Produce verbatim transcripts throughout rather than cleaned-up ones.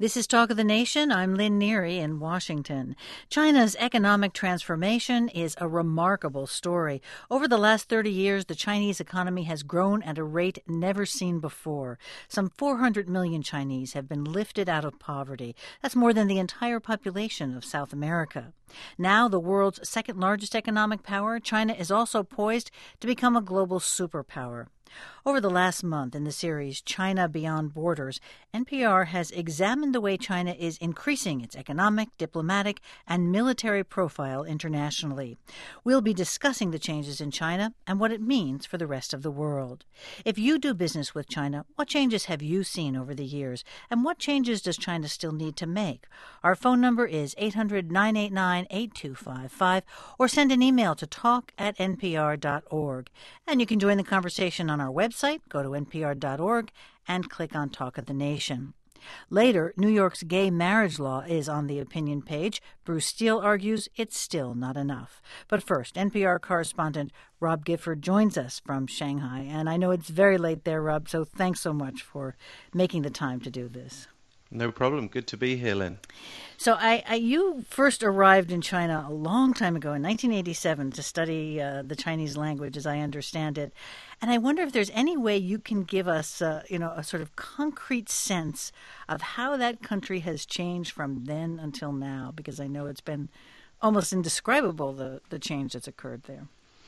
This is Talk of the Nation. I'm Lynn Neary in Washington. China's economic transformation is a remarkable story. Over the last thirty years, the Chinese economy has grown at a rate never seen before. Some four hundred million Chinese have been lifted out of poverty. That's more than the entire population of South America. Now, the world's second largest economic power, China is also poised to become a global superpower. Over the last month in the series China Beyond Borders, N P R has examined the way China is increasing its economic, diplomatic, and military profile internationally. We'll be discussing the changes in China and what it means for the rest of the world. If you do business with China, what changes have you seen over the years? And what changes does China still need to make? Our phone number is eight hundred, nine eight nine, eight two five five or send an email to talk at n p r dot org. And you can join the conversation on our website. Go to n p r dot org and click on Talk of the Nation. Later, New York's gay marriage law is on the opinion page. Bruce Steele argues it's still not enough. But first, N P R correspondent Rob Gifford joins us from Shanghai. And I know it's very late there, Rob, so thanks so much for making the time to do this. No problem. Good to be here, Lynn. So I, I, you first arrived in China a long time ago, in nineteen eighty-seven, to study uh, the Chinese language, as I understand it. And I wonder if there's any way you can give us, uh, you know, a sort of concrete sense of how that country has changed from then until now, because I know it's been almost indescribable, the, the change that's occurred there.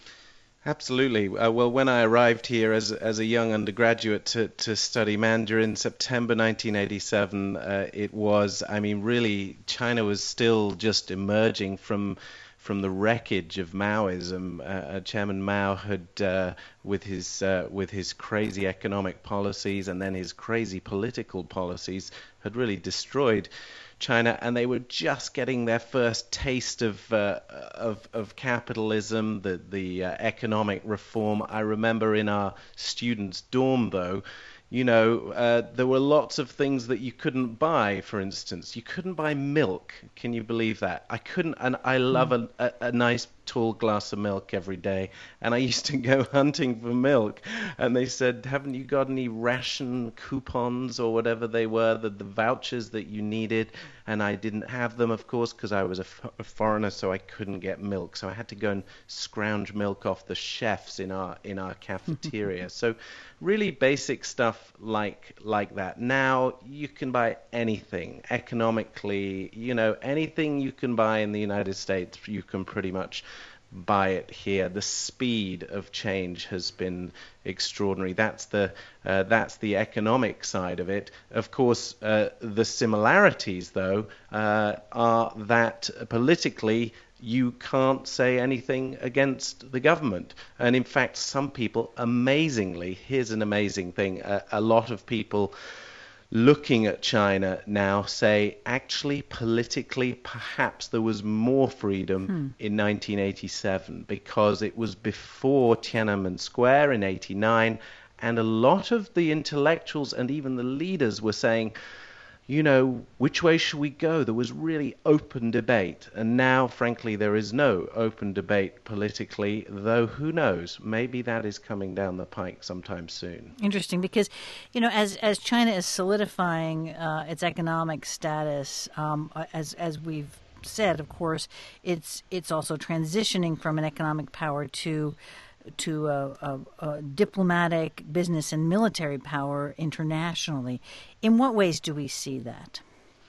Absolutely. Uh, well, when I arrived here as as a young undergraduate to, to study Mandarin, September nineteen eighty-seven, uh, it was, I mean, really, China was still just emerging from from the wreckage of Maoism. Uh, Chairman Mao had, uh, with his uh, with his crazy economic policies and then his crazy political policies, had really destroyed China, and they were just getting their first taste of uh, of, of capitalism, the the uh, economic reform. I remember in our students' dorm, though, you know, uh, there were lots of things that you couldn't buy. For instance, you couldn't buy milk. Can you believe that? I couldn't, and I love mm. a, a, a nice tall glass of milk every day, and I used to go hunting for milk, and they said, haven't you got any ration coupons or whatever they were, the, the vouchers that you needed? And I didn't have them, of course, because I was a, f- a foreigner, so I couldn't get milk, so I had to go and scrounge milk off the chefs in our in our cafeteria. So really basic stuff like like that. Now you can buy anything economically, you know, anything you can buy in the United States, you can pretty much buy it here. The speed of change has been extraordinary. That's the uh, that's the economic side of it. Of course, uh, the similarities, though, uh, are that politically you can't say anything against the government. And in fact, some people, amazingly, here's an amazing thing, a, a lot of people looking at China now say, actually, politically, perhaps there was more freedom hmm. in nineteen eighty-seven, because it was before Tiananmen Square in eighty-nine, and a lot of the intellectuals and even the leaders were saying, you know, which way should we go? There was really open debate. And now, frankly, there is no open debate politically, though who knows? Maybe that is coming down the pike sometime soon. Interesting, because, you know, as as China is solidifying uh, its economic status, um, as as we've said, of course, it's it's also transitioning from an economic power to to a, a, a diplomatic, business, and military power internationally. In what ways do we see that?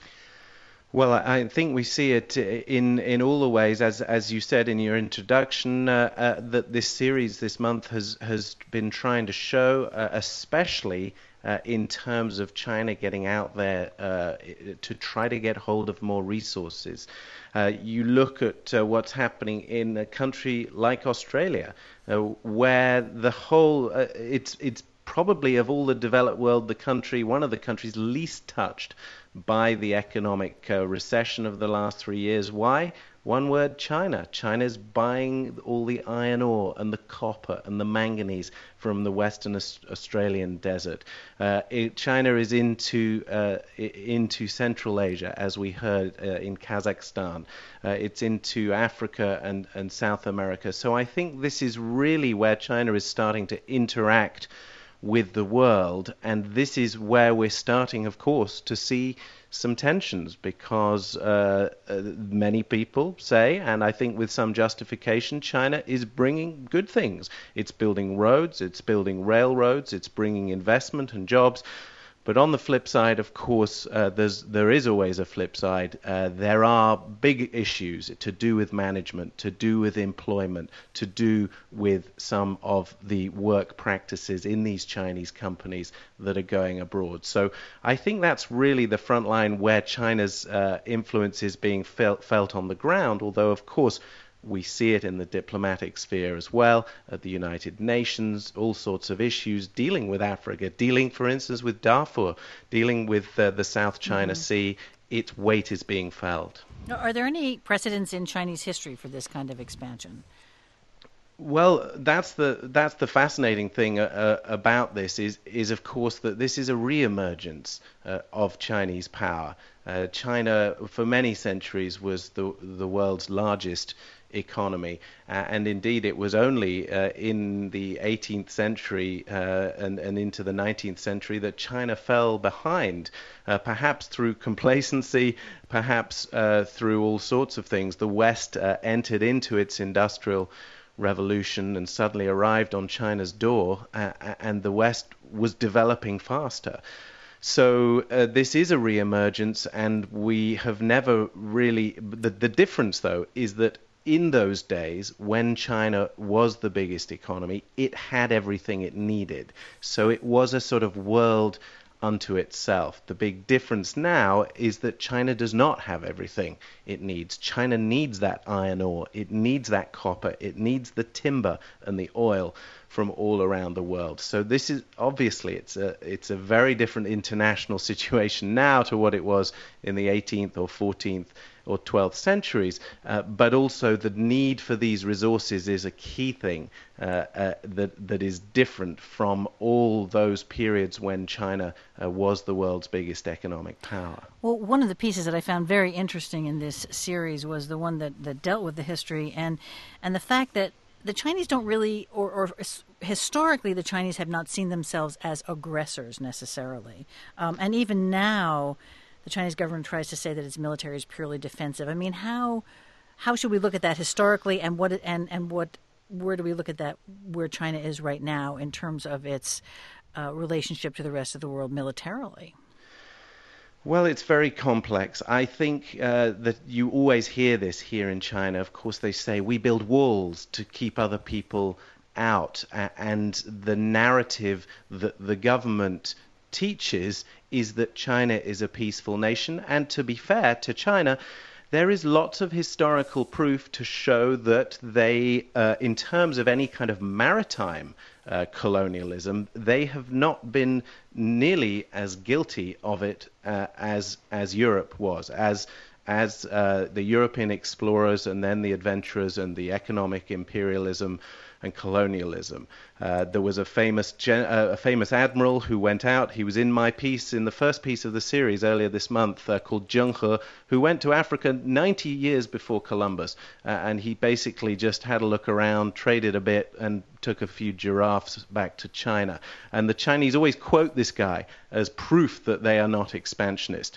Well, I think we see it in, in all the ways, as as you said in your introduction, uh, uh, that this series this month has, has been trying to show, uh, especially uh, in terms of China getting out there uh, to try to get hold of more resources. Uh, you look at uh, what's happening in a country like Australia, uh, where the whole, uh, it's it's probably of all the developed world, the country, one of the countries least touched by the economic uh, recession of the last three years. Why? One word, China. China's buying all the iron ore and the copper and the manganese from the Western Australian desert. Uh, it, China is into uh, into Central Asia, as we heard uh, in Kazakhstan. Uh, it's into Africa and, and South America. So I think this is really where China is starting to interact with the world. And this is where we're starting, of course, to see some tensions, because uh, uh, many people say, and I think with some justification, China is bringing good things. It's building roads, it's building railroads, it's bringing investment and jobs. But on the flip side, of course, uh, there's, there is always a flip side. Uh, there are big issues to do with management, to do with employment, to do with some of the work practices in these Chinese companies that are going abroad. So I think that's really the front line where China's uh, influence is being felt, felt on the ground, although, of course, we see it in the diplomatic sphere as well, at the United Nations, all sorts of issues dealing with Africa, dealing, for instance, with Darfur, dealing with uh, the South China mm-hmm. Sea. Its weight is being felt. Are there any precedents in Chinese history for this kind of expansion? Well, that's the that's the fascinating thing uh, about this is is of course that this is a re-emergence uh, of Chinese power. Uh, China, for many centuries, was the the world's largest economy, uh, and indeed it was only uh, in the eighteenth century uh, and, and into the nineteenth century that China fell behind, uh, perhaps through complacency, perhaps uh, through all sorts of things. The West uh, entered into its industrial revolution and suddenly arrived on China's door, uh, and the West was developing faster. So uh, this is a re-emergence, and we have never really... The, the difference, though, is that in those days, when China was the biggest economy, it had everything it needed. So it was a sort of world unto itself. The big difference now is that China does not have everything it needs. China needs that iron ore, it needs that copper, it needs the timber and the oil from all around the world. So this is obviously it's a it's a very different international situation now to what it was in the eighteenth or fourteenth or twelfth centuries, uh, but also the need for these resources is a key thing uh, uh, that that is different from all those periods when China uh, was the world's biggest economic power. Well, one of the pieces that I found very interesting in this series was the one that, that dealt with the history and and the fact that the Chinese don't really, or, or historically, the Chinese have not seen themselves as aggressors necessarily. Um, and even now, the Chinese government tries to say that its military is purely defensive. I mean, how how should we look at that historically, and what and and what where do we look at that where China is right now in terms of its uh, relationship to the rest of the world militarily? Well, it's very complex. I think uh, that you always hear this here in China. Of course, they say we build walls to keep other people out. And the narrative that the government teaches is that China is a peaceful nation. And to be fair to China, there is lots of historical proof to show that they, uh, in terms of any kind of maritime uh, colonialism, they have not been nearly as guilty of it uh, as as Europe was, as as uh, the European explorers and then the adventurers and the economic imperialism and colonialism. Uh, there was a famous gen- uh, a famous admiral who went out. He was in my piece, in the first piece of the series earlier this month, uh, called Zheng He, who went to Africa ninety years before Columbus. Uh, and he basically just had a look around, traded a bit, and took a few giraffes back to China. And the Chinese always quote this guy as proof that they are not expansionist.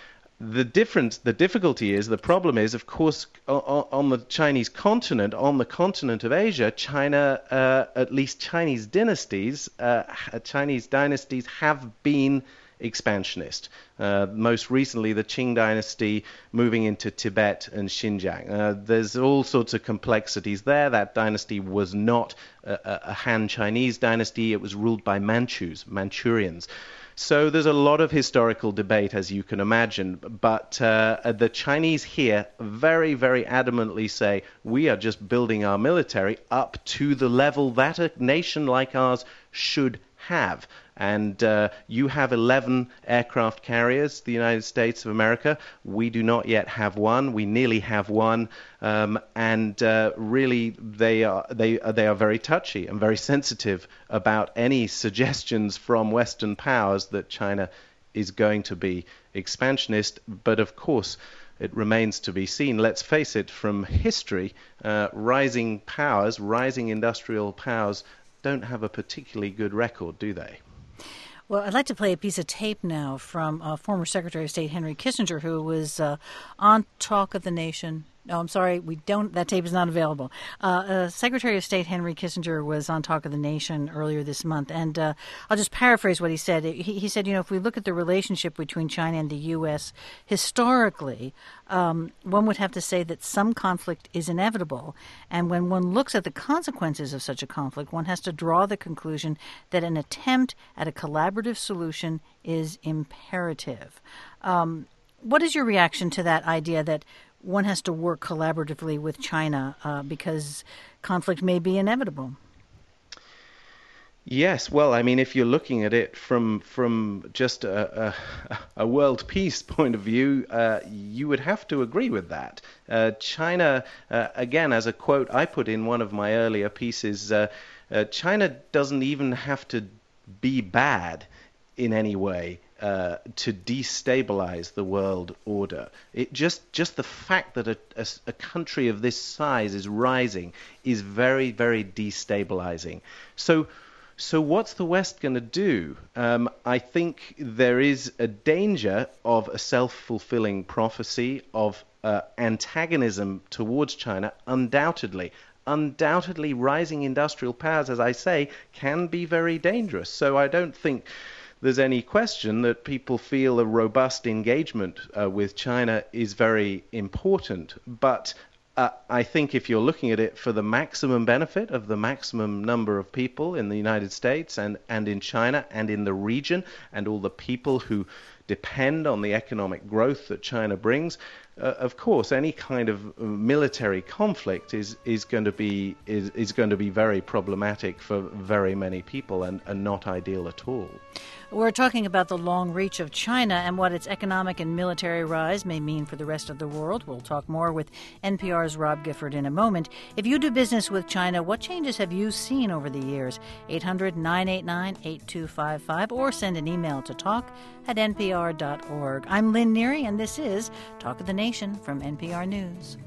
The difference, the difficulty is, the problem is, of course, on, on the Chinese continent, on the continent of Asia, China, uh, at least Chinese dynasties, uh, Chinese dynasties have been expansionist. Uh, most recently, the Qing dynasty moving into Tibet and Xinjiang. Uh, there's all sorts of complexities there. That dynasty was not a, a Han Chinese dynasty. It was ruled by Manchus, Manchurians. So there's a lot of historical debate, as you can imagine, but uh, the Chinese here very, very adamantly say, we are just building our military up to the level that a nation like ours should have. And uh, you have eleven aircraft carriers, the United States of America. We do not yet have one. We nearly have one. Um, and uh, really, they are they they are very touchy and very sensitive about any suggestions from Western powers that China is going to be expansionist. But of course, it remains to be seen. Let's face it, from history, uh, rising powers, rising industrial powers, don't have a particularly good record, do they? Well, I'd like to play a piece of tape now from uh, former Secretary of State Henry Kissinger, who was uh, on Talk of the Nation. No, I'm sorry, we don't. That tape is not available. Uh, uh, Secretary of State Henry Kissinger was on Talk of the Nation earlier this month, and uh, I'll just paraphrase what he said. He, he said, you know, if we look at the relationship between China and the U S historically, um, one would have to say that some conflict is inevitable, and when one looks at the consequences of such a conflict, one has to draw the conclusion that an attempt at a collaborative solution is imperative. Um, what is your reaction to that idea that one has to work collaboratively with China uh, because conflict may be inevitable? Yes, well, I mean, if you're looking at it from from just a, a, a world peace point of view, uh, you would have to agree with that. Uh, China, uh, again, as a quote I put in one of my earlier pieces, uh, uh, China doesn't even have to be bad in any way Uh, to destabilize the world order. It just just the fact that a, a, a country of this size is rising is very, very destabilizing. So, so what's the West going to do? Um, I think there is a danger of a self-fulfilling prophecy of uh, antagonism towards China, undoubtedly. Undoubtedly, rising industrial powers, as I say, can be very dangerous. So I don't think there's any question that people feel a robust engagement uh, with China is very important. But uh, I think if you're looking at it for the maximum benefit of the maximum number of people in the United States and, and in China and in the region and all the people who depend on the economic growth that China brings, uh, of course, any kind of military conflict is, is going to be is, is going to be very problematic for very many people and, and not ideal at all. We're talking about the long reach of China and what its economic and military rise may mean for the rest of the world. We'll talk more with N P R's Rob Gifford in a moment. If you do business with China, what changes have you seen over the years? eight hundred, nine eight nine, eight two five five or send an email to talk at n p r dot org. I'm Lynn Neary, and this is Talk of the Nation from N P R News.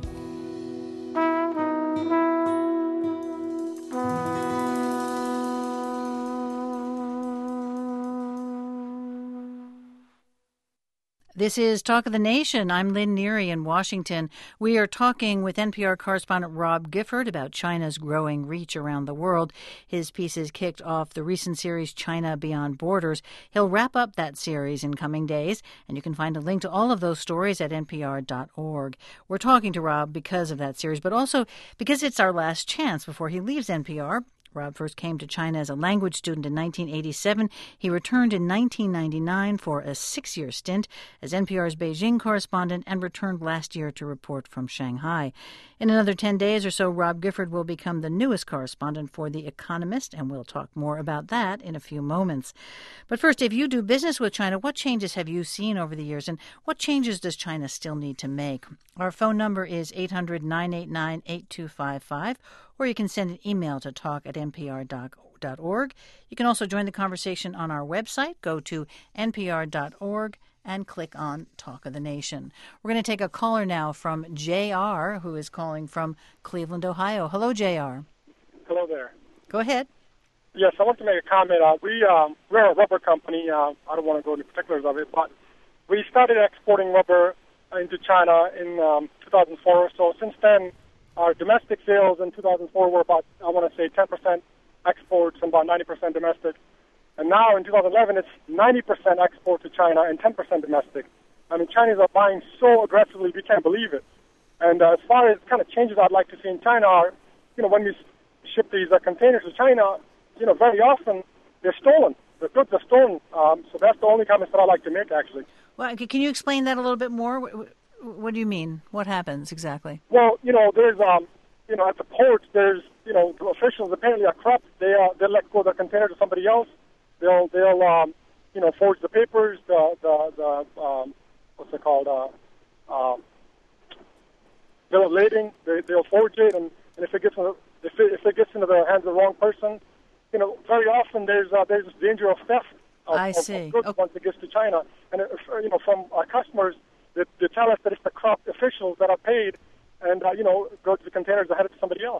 This is Talk of the Nation. I'm Lynn Neary in Washington. We are talking with N P R correspondent Rob Gifford about China's growing reach around the world. His pieces kicked off the recent series China Beyond Borders. He'll wrap up that series in coming days, and you can find a link to all of those stories at n p r dot org. We're talking to Rob because of that series, but also because it's our last chance before he leaves N P R. Rob first came to China as a language student in nineteen eighty-seven. He returned in nineteen ninety-nine for a six-year stint as N P R's Beijing correspondent and returned last year to report from Shanghai. In another ten days or so, Rob Gifford will become the newest correspondent for The Economist, and we'll talk more about that in a few moments. But first, if you do business with China, what changes have you seen over the years, and what changes does China still need to make? Our phone number is eight hundred, nine eight nine, eight two five five, or you can send an email to talk at n p r dot org. You can also join the conversation on our website. Go to n p r dot org and click on Talk of the Nation. We're going to take a caller now from J R, who is calling from Cleveland, Ohio. Hello, J R. Hello there. Go ahead. Yes, I want to make a comment. Uh, we, um, we're a rubber company. Uh, I don't want to go into particulars of it, but we started exporting rubber into China in um, two thousand four. So since then, our domestic sales in two thousand four were about, I want to say, ten percent exports and about ninety percent domestic. And now in two thousand eleven, it's ninety percent export to China and ten percent domestic. I mean, Chinese are buying so aggressively, we can't believe it. And uh, as far as kind of changes I'd like to see in China are, you know, when we ship these uh, containers to China, you know, very often they're stolen. The goods are stolen. Um, so that's the only comments that I'd like to make, actually. Well, can you explain that a little bit more? What do you mean? What happens exactly? Well, you know, there's, um, you know, at the ports, there's, you know, officials apparently are corrupt. They uh, they let go the container to somebody else. They'll they'll um, you know, forge the papers, the the, the um, what's it called? Uh, uh, bill of lading. They they'll forge it, and, and if it gets in the, if it, if it gets into the hands of the wrong person, you know, very often there's uh, there's this danger of theft. Of, I of, see. Of goods Okay. once it gets to China, and if, you know, from our customers, they, they tell us that it's the corrupt officials that are paid, and uh, you know, go to the containers that headed to somebody else.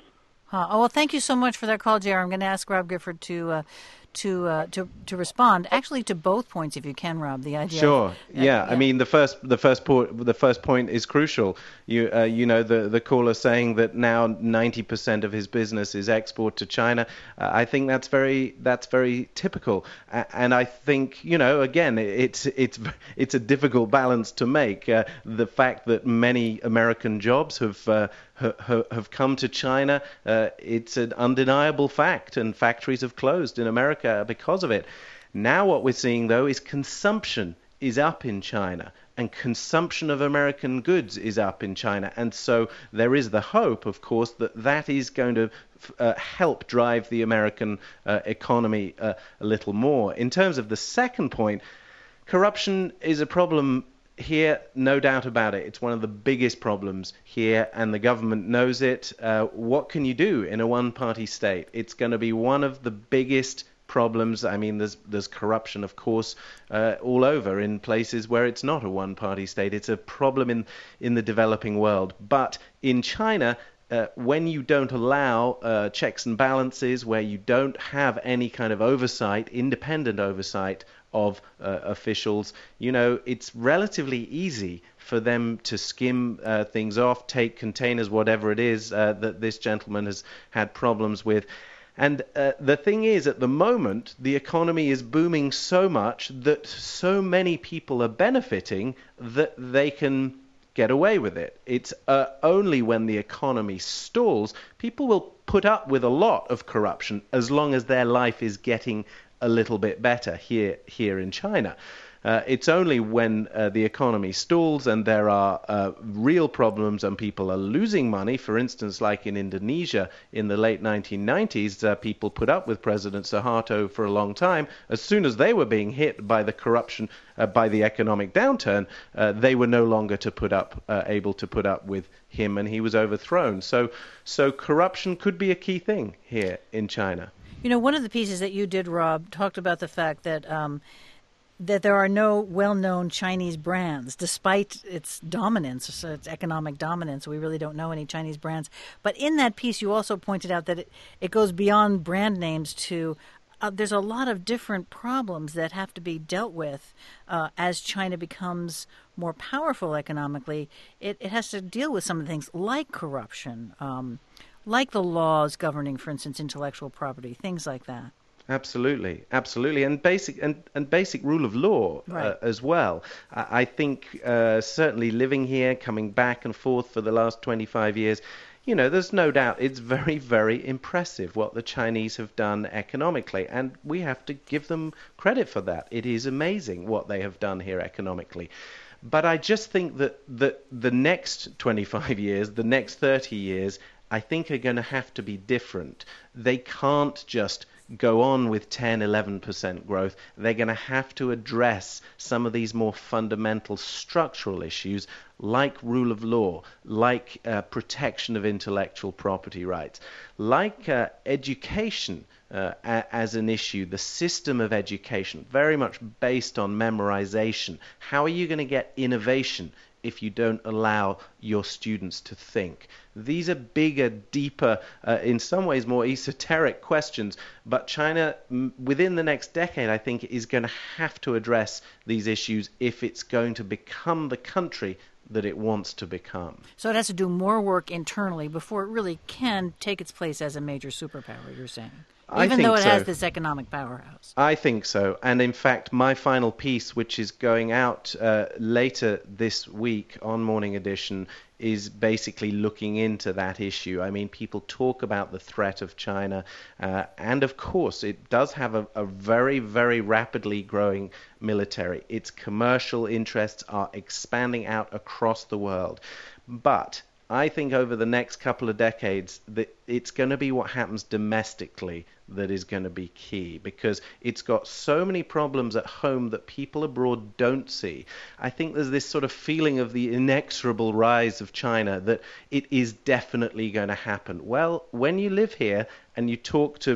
Huh. Oh, well, thank you so much for that call, J R. I'm going to ask Rob Gifford to uh, to uh, to to respond, actually, to both points, if you can, Rob. The idea. Sure. Of, uh, yeah. yeah. I mean, the first the first point the first point is crucial. You uh, you know the the caller saying that now ninety percent of his business is export to China. Uh, I think that's very that's very typical, uh, and I think you know again it's it's it's a difficult balance to make. Uh, the fact that many American jobs have uh, have come to China, uh, it's an undeniable fact, and factories have closed in America because of it. Now what we're seeing, though, is consumption is up in China, and consumption of American goods is up in China. And so there is the hope, of course, that that is going to uh, help drive the American uh, economy uh, a little more. In terms of the second point, corruption is a problem here, no doubt about it. It's one of the biggest problems here, and the government knows it. Uh, what can you do in a one-party state? It's going to be one of the biggest problems. I mean, there's there's corruption, of course, uh, all over in places where it's not a one-party state. It's a problem in, in the developing world. But in China, uh, when you don't allow uh, checks and balances, where you don't have any kind of oversight, independent oversight of uh, officials, you know, it's relatively easy for them to skim uh, things off, take containers, whatever it is uh, that this gentleman has had problems with. And uh, the thing is, at the moment, the economy is booming so much that so many people are benefiting that they can get away with it. It's uh, only when the economy stalls, people will put up with a lot of corruption as long as their life is getting a little bit better here here in China. Uh, it's only when uh, the economy stalls and there are uh, real problems and people are losing money, for instance, like in Indonesia in the late nineteen nineties, uh, people put up with President Suharto for a long time. As soon as they were being hit by the corruption, uh, by the economic downturn, uh, they were no longer to put up, uh, able to put up with him, and he was overthrown. So, so corruption could be a key thing here in China. You know, one of the pieces that you did, Rob, talked about the fact that um, that there are no well-known Chinese brands, despite its dominance, its economic dominance. We really don't know any Chinese brands. But in that piece, you also pointed out that it, it goes beyond brand names to uh, there's a lot of different problems that have to be dealt with uh, as China becomes more powerful economically. It, it has to deal with some of the things like corruption, um, like the laws governing, for instance, intellectual property, things like that. Absolutely, absolutely, and basic and, and basic rule of law right. uh, as well. I, I think uh, certainly living here, coming back and forth for the last twenty-five years, you know, there's no doubt it's very, very impressive what the Chinese have done economically, and we have to give them credit for that. It is amazing what they have done here economically. But I just think that, that the next twenty-five years, the next thirty years, I think are going to have to be different. They can't just go on with ten, eleven percent growth. They're going to have to address some of these more fundamental structural issues like rule of law, like uh, protection of intellectual property rights, like uh, education uh, a- as an issue, the system of education, very much based on memorization. How are you going to get innovation if you don't allow your students to think? These are bigger, deeper, uh, in some ways more esoteric questions, but China, m- within the next decade, I think, is going to have to address these issues if it's going to become the country that it wants to become. So it has to do more work internally before it really can take its place as a major superpower, you're saying? I Even think though it so. has this economic powerhouse. I think so. And in fact, my final piece, which is going out uh, later this week on Morning Edition, is basically looking into that issue. I mean, people talk about the threat of China, uh, and of course, it does have a, a very, very rapidly growing military. Its commercial interests are expanding out across the world. But I think over the next couple of decades that it's going to be what happens domestically that is going to be key, because it's got so many problems at home that people abroad don't see. I think there's this sort of feeling of the inexorable rise of China, that it is definitely going to happen. Well, when you live here and you talk to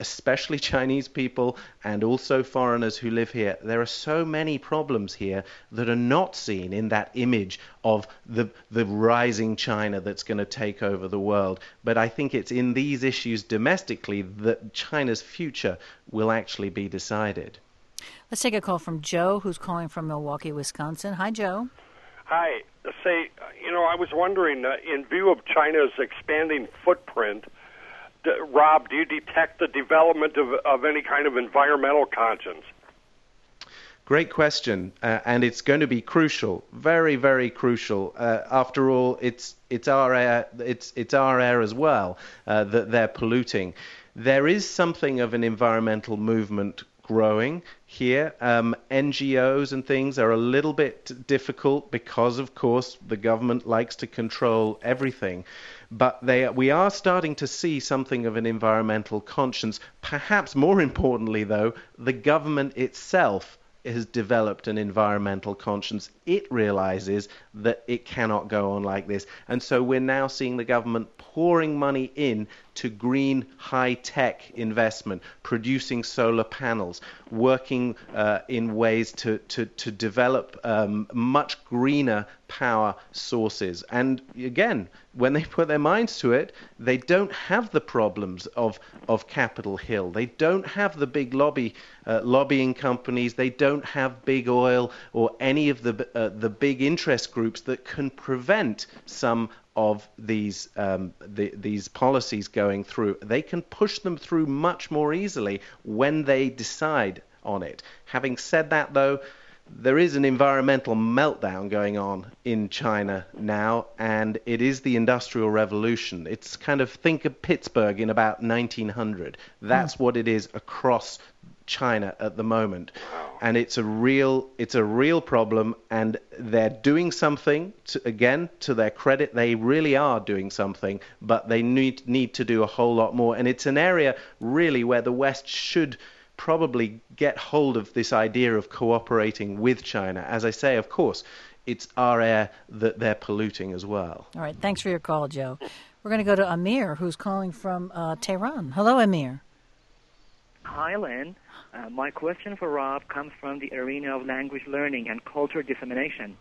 especially Chinese people and also foreigners who live here. There are so many problems here that are not seen in that image of the the rising China that's going to take over the world. But I think it's in these issues domestically that China's future will actually be decided. Let's take a call from Joe, who's calling from Milwaukee, Wisconsin. Hi, Joe. Hi. Say, you know, I was wondering, uh, in view of China's expanding footprint, d- Rob, do you detect the development of, of any kind of environmental conscience? Great question, uh, and it's going to be crucial, very, very crucial. Uh, after all, it's it's our air, it's it's our air as well uh, that they're polluting. There is something of an environmental movement growing here. Um, N G Os and things are a little bit difficult because, of course, the government likes to control everything. But they, we are starting to see something of an environmental conscience. Perhaps more importantly, though, the government itself has developed an environmental conscience. It realizes that it cannot go on like this. And so we're now seeing the government pouring money in to green high-tech investment, producing solar panels, working uh, in ways to, to, to develop um, much greener power sources. And again, when they put their minds to it, they don't have the problems of, of Capitol Hill. They don't have the big lobby uh, lobbying companies. They don't have big oil or any of the uh, the big interest groups that can prevent some of these um, the, these policies going through. They can push them through much more easily when they decide on it. Having said that, though, there is an environmental meltdown going on in China now, and it is the Industrial Revolution. It's kind of, think of Pittsburgh in about nineteen hundred. That's mm. what it is across China at the moment. And it's a real it's a real problem, and they're doing something, to, again, to their credit, they really are doing something, but they need need to do a whole lot more. And it's an area really where the West should probably get hold of this idea of cooperating with China. As I say, of course, it's our air that they're polluting as well. All right, thanks for your call, Joe. We're going to go to Amir, who's calling from uh, Tehran. Hello, Amir. Hi, Lynn. Uh, my question for Rob comes from the arena of language learning and culture dissemination.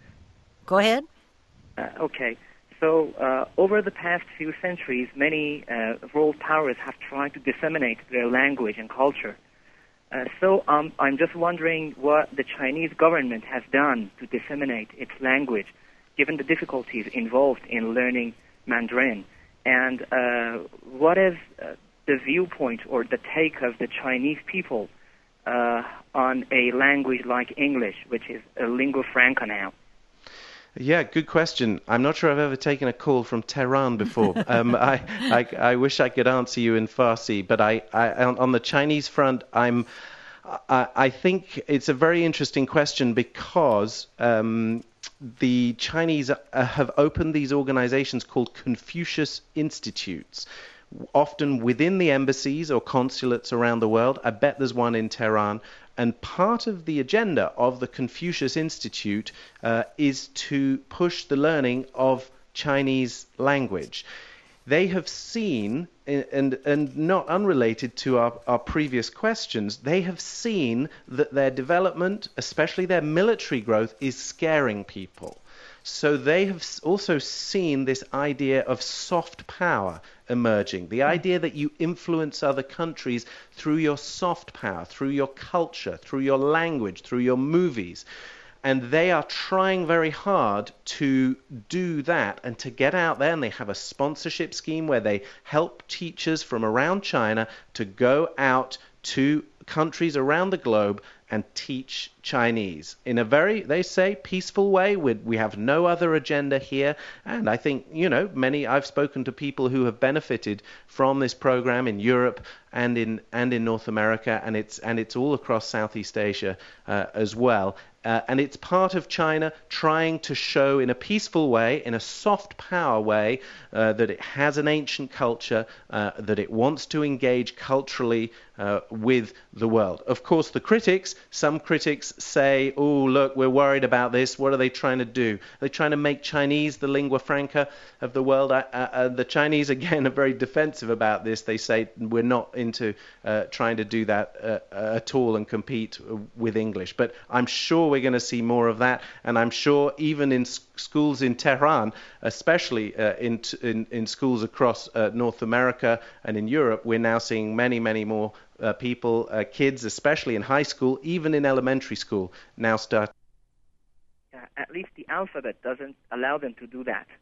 Go ahead. Uh, okay. So uh, over the past few centuries, many uh, world powers have tried to disseminate their language and culture. Uh, so um, I'm just wondering what the Chinese government has done to disseminate its language, given the difficulties involved in learning Mandarin. And uh, what is uh, the viewpoint or the take of the Chinese people uh, on a language like English, which is a lingua franca now? Yeah, good question. I'm not sure I've ever taken a call from Tehran before. um, I, I, I wish I could answer you in Farsi, but I, I on, on the Chinese front, I'm, I, I think it's a very interesting question because um, the Chinese have opened these organizations called Confucius Institutes, often within the embassies or consulates around the world. I bet there's one in Tehran. And part of the agenda of the Confucius Institute uh, is to push the learning of Chinese language. They have seen, and, and not unrelated to our, our previous questions, they have seen that their development, especially their military growth, is scaring people. So they have also seen this idea of soft power emerging, the idea that you influence other countries through your soft power, through your culture, through your language, through your movies. And they are trying very hard to do that and to get out there. And they have a sponsorship scheme where they help teachers from around China to go out to countries around the globe and teach Chinese in a very, they say, peaceful way. We, we have no other agenda here. And I think, you know, many, I've spoken to people who have benefited from this program in Europe and in and in North America, and it's and it's all across Southeast Asia uh, as well. Uh, and it's part of China trying to show in a peaceful way, in a soft power way, uh, that it has an ancient culture, uh, that it wants to engage culturally uh, with the world. Of course, the critics, some critics say, oh, look, we're worried about this. What are they trying to do? They're trying to make Chinese the lingua franca of the world. Uh, uh, the Chinese, again, are very defensive about this. They say we're not into uh, trying to do that uh, at all and compete with English. But I'm sure we're going to see more of that, and I'm sure even in s- schools in Tehran, especially uh, in, t- in in schools across uh, North America and in Europe, we're now seeing many, many more uh, people, uh, kids, especially in high school, even in elementary school, now start. Uh, at least the alphabet doesn't allow them to do that.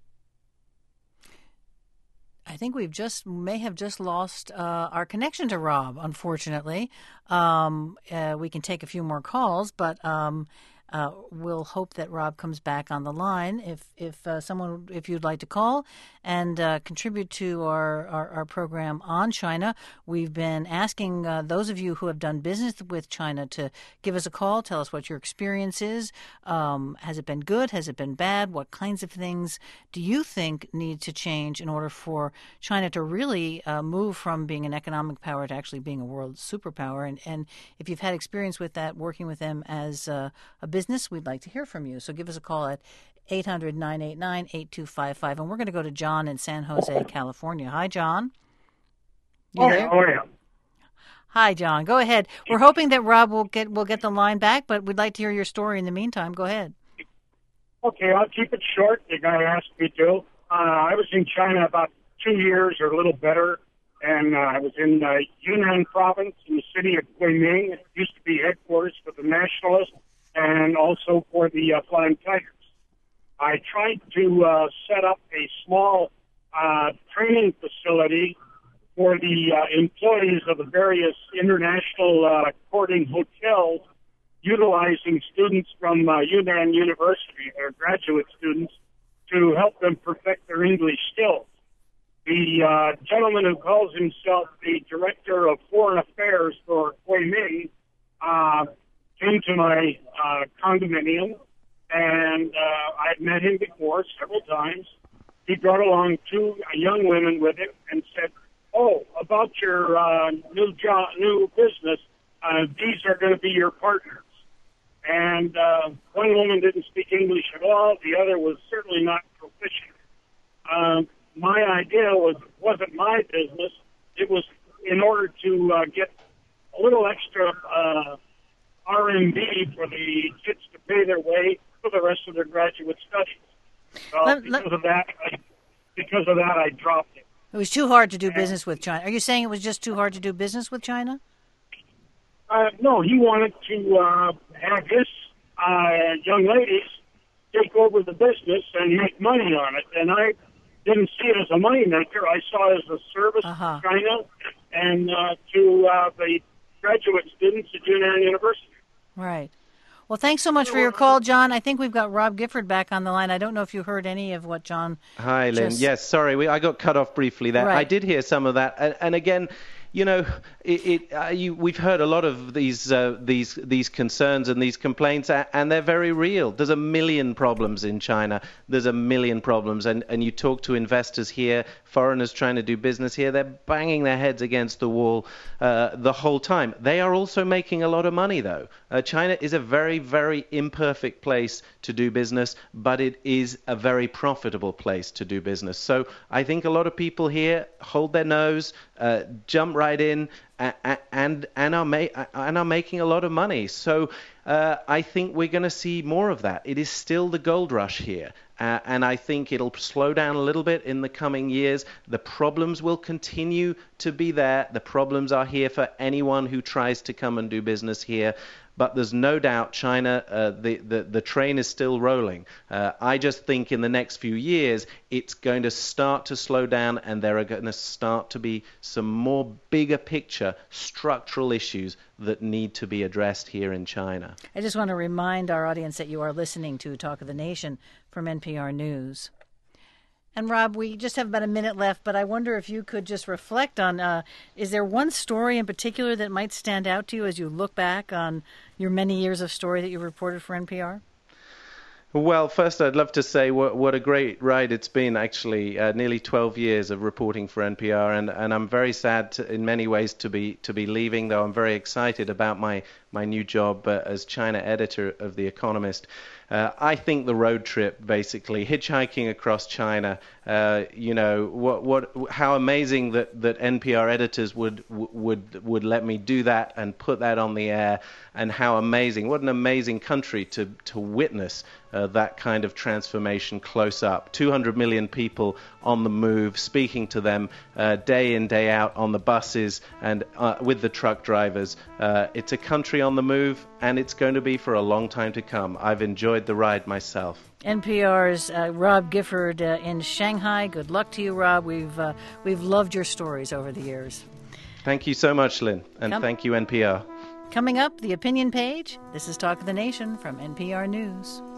I think we've just may have just lost uh, our connection to Rob, unfortunately. Um, uh, we can take a few more calls, but um, uh, we'll hope that Rob comes back on the line. If if uh, someone, if you'd like to call and uh, contribute to our, our, our program on China, we've been asking uh, those of you who have done business with China to give us a call, tell us what your experience is. Um, has it been good? Has it been bad? What kinds of things do you think need to change in order for China to really uh, move from being an economic power to actually being a world superpower? And, and if you've had experience with that, working with them as uh, a business, we'd like to hear from you. So give us a call at eight hundred, nine eight nine, eight two five five. And we're going to go to John in San Jose, California. Hi, John. You Hi, there? how are you? Hi, John. Go ahead. We're hoping that Rob will get will get the line back, but we'd like to hear your story in the meantime. Go ahead. Okay, I'll keep it short. The guy asked me to. Uh, I was in China about two years or a little better, and uh, I was in uh, Yunnan province in the city of Guiming. It used to be headquarters for the nationalists and also for the uh, Flying Tigers. I tried to uh, set up a small uh, training facility for the uh, employees of the various international uh, courting hotels, utilizing students from uh, Yunnan University, their graduate students, to help them perfect their English skills. The uh, gentleman who calls himself the Director of Foreign Affairs for Guiming uh, came to my uh, condominium, and uh, I had met him before several times. He brought along two young women with him and said, oh, about your uh, new job, new business, uh, these are going to be your partners. And uh, one woman didn't speak English at all. The other was certainly not proficient. Uh, my idea was wasn't my business. It was in order to uh, get a little extra uh, R and D for the kids to pay their way for the rest of their graduate studies. So Let- because let- of that, I, because of that, I dropped it. It was too hard to do business with China. Are you saying it was just too hard to do business with China? Uh, no, he wanted to uh, have his uh, young ladies take over the business and make money on it. And I didn't see it as a money maker. I saw it as a service Uh-huh. to China and uh, to uh, the graduate students at Yunnan University. Right. Well, thanks so much for your call, John. I think we've got Rob Gifford back on the line. I don't know if you heard any of what John Hi, Lynn. just... Yes, sorry, we, I got cut off briefly there. Right. I did hear some of that, and, and again, you know, it, it, uh, you, we've heard a lot of these uh, these these concerns and these complaints, and they're very real. There's a million problems in China. There's a million problems, and, and you talk to investors here, foreigners trying to do business here, they're banging their heads against the wall uh, the whole time. They are also making a lot of money, though. Uh, China is a very, very imperfect place to do business, but it is a very profitable place to do business. So I think a lot of people here hold their nose, uh, jump right in, and and, and are ma- and are making a lot of money. So uh, I think we're going to see more of that. It is still the gold rush here. Uh, and I think it'll slow down a little bit in the coming years. The problems will continue to be there. The problems are here for anyone who tries to come and do business here. But there's no doubt China, uh, the, the, the train is still rolling. Uh, I just think in the next few years, it's going to start to slow down, and there are going to start to be some more bigger picture structural issues that need to be addressed here in China. I just want to remind our audience that you are listening to Talk of the Nation from N P R News. And Rob, we just have about a minute left, but I wonder if you could just reflect on, uh, is there one story in particular that might stand out to you as you look back on your many years of story that you reported for N P R? Well, first, I'd love to say what, what a great ride it's been, actually, uh, nearly twelve years of reporting for N P R, and, and I'm very sad to, in many ways to be to be leaving, though I'm very excited about my, my new job uh, as China editor of The Economist. Uh, I think the road trip, basically, hitchhiking across China, uh, you know, what, what, how amazing that, that N P R editors would would would let me do that and put that on the air, and how amazing, what an amazing country to to witness uh, that kind of transformation close up. two hundred million people on the move, speaking to them uh, day in, day out on the buses and uh, with the truck drivers. Uh, it's a country on the move, and it's going to be for a long time to come. I've enjoyed the ride myself. N P R's uh, Rob Gifford uh, in Shanghai. Good luck to you, Rob. We've uh, we've loved your stories over the years. Thank you so much, Lynn, and Come. thank you, N P R. Coming up, the opinion page. This is Talk of the Nation from N P R News.